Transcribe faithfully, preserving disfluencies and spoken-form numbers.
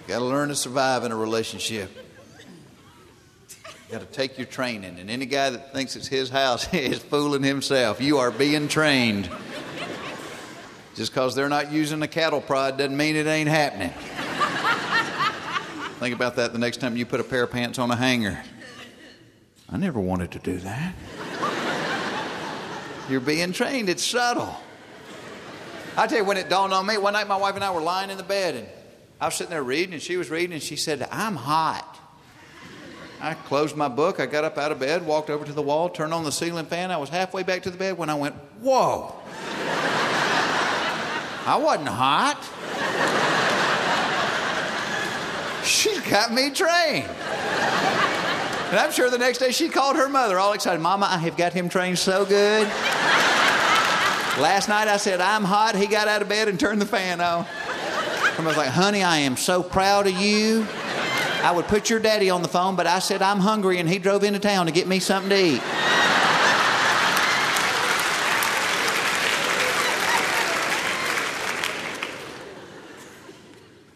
got to learn to survive in a relationship. You got to take your training. And any guy that thinks it's his house is fooling himself. You are being trained. Just because they're not using a cattle prod doesn't mean it ain't happening. Think about that the next time you put a pair of pants on a hanger. I never wanted to do that. You're being trained. It's subtle. I tell you, when it dawned on me, one night my wife and I were lying in the bed, and I was sitting there reading, and she was reading, and she said, I'm hot. I closed my book. I got up out of bed, walked over to the wall, turned on the ceiling fan. I was halfway back to the bed when I went, whoa. I wasn't hot. She's got me trained. And I'm sure the next day she called her mother all excited. Mama, I have got him trained so good. Last night I said, I'm hot. He got out of bed and turned the fan on. I was like, honey, I am so proud of you. I would put your daddy on the phone, but I said I'm hungry, and he drove into town to get me something to eat.